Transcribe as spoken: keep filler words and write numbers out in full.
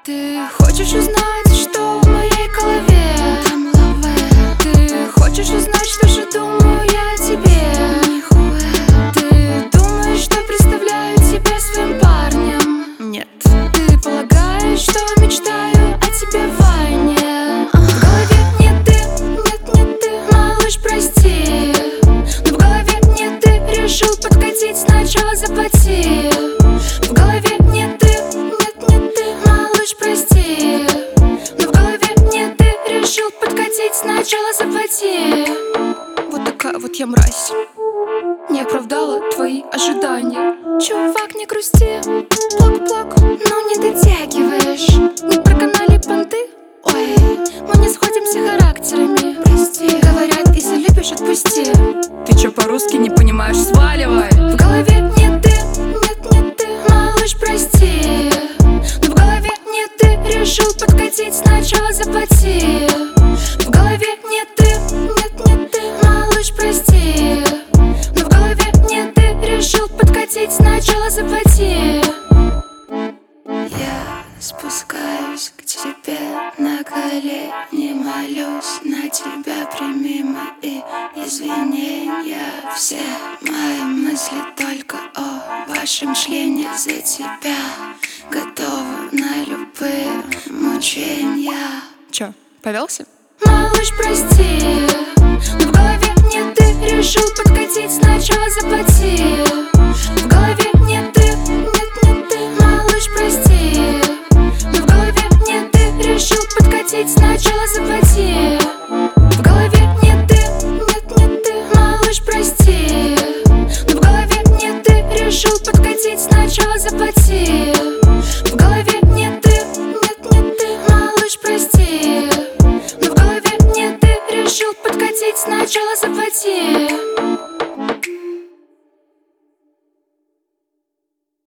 Ты хочешь узнать, что в моей голове? Там лавэ. Ты хочешь узнать, что же думаю я о тебе? Нихуя. Ты думаешь, что представляю тебя своим парнем? Нет. Ты полагаешь, что мечтаю о тебе в ванне? В голове нет ты, нет, нет ты, малыш, прости. Но в голове нет ты, решил подкатить, сначала заплати. В голове нет ты, нет, нет ты, малыш, прости. Но в голове нет ты, решил подкатить, сначала заплати. Вот такая вот я мразь, не оправдала твои ожидания. Чувак, не грусти, плак-плак, но не дотягиваешь. Не проканали понты, ой, мы не сходимся характерами. Прости, говорят, если любишь, отпусти. Ты чё по-русски не понимаешь, сваливай. В голове нет ты, нет, нет ты, малыш, прости. Но в голове нет ты, решил подкатить, сначала заплати. В голове нет ты, нет, нет ты, малыш, прости. Но в голове нет ты, решил подкатить, сначала заплати. Я спускаюсь к тебе на колени, молюсь на тебя, прими мои извинения. Все мои мысли только о вашем члене, за тебя готова на любые мучения. Чё, повелся? Малыш, прости, но в голове нет ты, решил подкатить, сначала заплати. В голове нет ты, нет, нет ты, малыш, прости. Но в голове нет ты, решил подкатить, сначала заплати. В голове нет ты, нет, нет ты, малыш, прости. Но в голове нет ты, решил подкатить, сначала заплати. В голове нет ты, нет, нет ты, малыш, прости. Но в голове нет ты, решил подкатить, сначала заплати.